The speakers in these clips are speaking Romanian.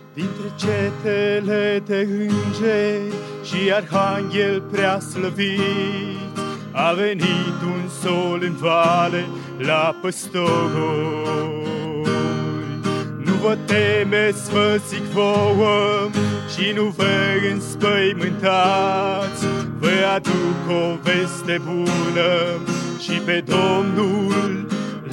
Dintre cetele de îngeri și arhanghel prea slăvit, a venit un sol în vale la păstori. Nu vă temeți, vă zic vouă, și nu vă înspăimântați. Vă aduc o veste bună și pe Domnul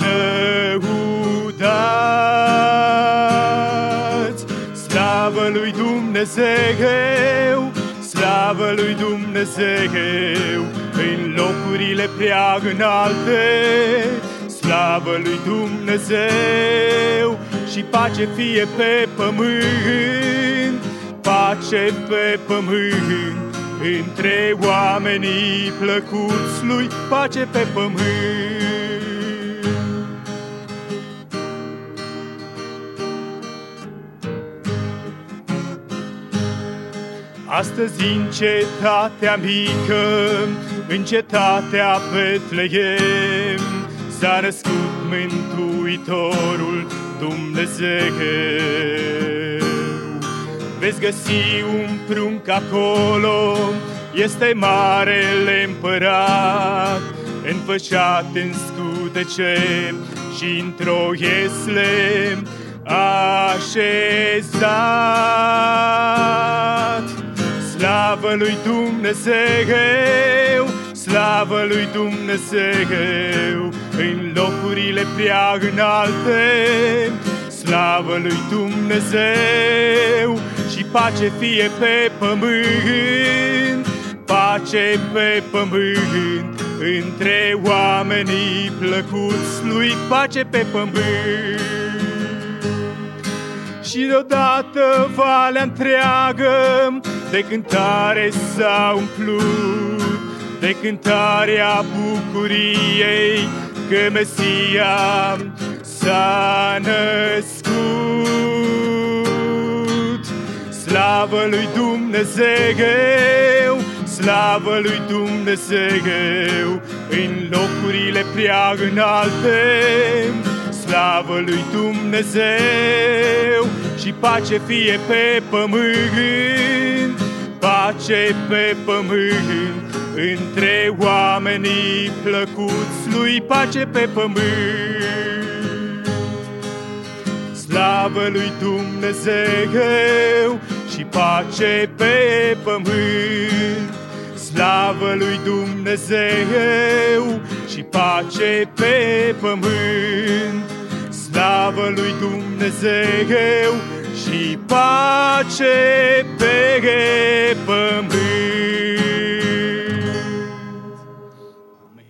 lăudați. Slavă lui Dumnezeu, slavă lui Dumnezeu, în locurile prea înalte. Slavă lui Dumnezeu și pace fie pe pământ, pace pe pământ, între oamenii plăcuți lui, pace pe pământ. Astăzi în cetatea mică, în cetatea Betleem, s-a născut Mântuitorul Dumnezeu. Veți găsi un prunc acolo, este marele împărat, înfășat în scutece și într-o iesle așezat. Slavă lui Dumnezeu, slavă lui Dumnezeu, în locurile prea înalte. Slavă lui Dumnezeu și pace fie pe pământ, pace pe pământ, între oamenii plăcuți lui, pace pe pământ. Și deodată valea întreagă de cântare s-a umplut, de cântarea bucuriei că Mesia s-a născut. Slavă lui Dumnezeu, slavă lui Dumnezeu, în locurile prea înalte. Slavă lui Dumnezeu și pace fie pe pământ, pace pe pământ, între oamenii plăcuți lui, pace pe pământ. Slavă lui Dumnezeu și pace pe pământ. Slavă lui Dumnezeu și pace pe pământ. Slavă lui Dumnezeu și pace pe pământ.